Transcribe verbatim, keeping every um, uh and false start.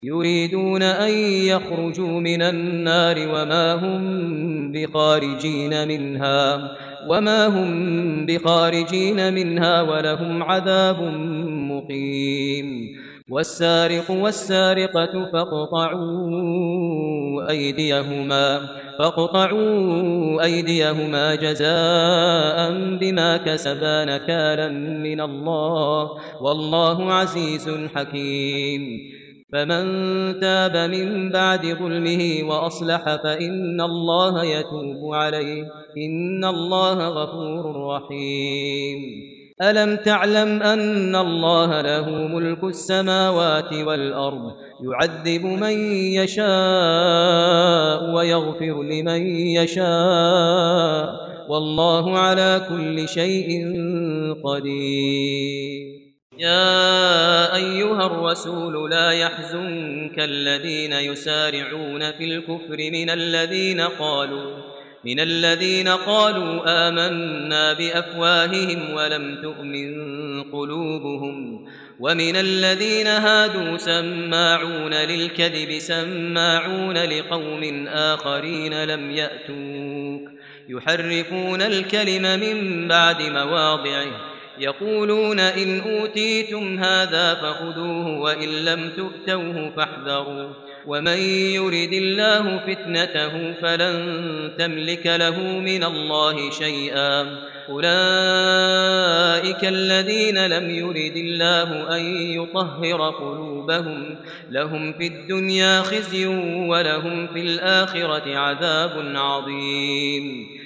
يريدون أن يخرجوا من النار وما هم بخارجين منها وما هم بخارجين منها ولهم عذاب مقيم. والسارق والسارقة فاقطعوا أيديهما فاقطعوا أيديهما جزاء بما كسبا نكالا من الله والله عزيز حكيم. فمن تاب من بعد ظلمه وأصلح فإن الله يتوب عليه إن الله غفور رحيم. ألم تعلم أن الله له ملك السماوات والأرض يعذب من يشاء ويغفر لمن يشاء والله على كل شيء قدير. يا أيها الرسول لا يحزنك الذين يسارعون في الكفر من الذين قالوا من الذين قالوا آمنا بأفواههم ولم تؤمن قلوبهم ومن الذين هادوا سماعون للكذب سماعون لقوم آخرين لم يأتوك يحرفون الكلم من بعد مواضعه يقولون إن أوتيتم هذا فخذوه وإن لم تؤتوه فاحذروا ومن يرد الله فتنته فلن تملك له من الله شيئا أولئك الذين لم يرد الله أن يطهر قلوبهم لهم في الدنيا خزي ولهم في الآخرة عذاب عظيم.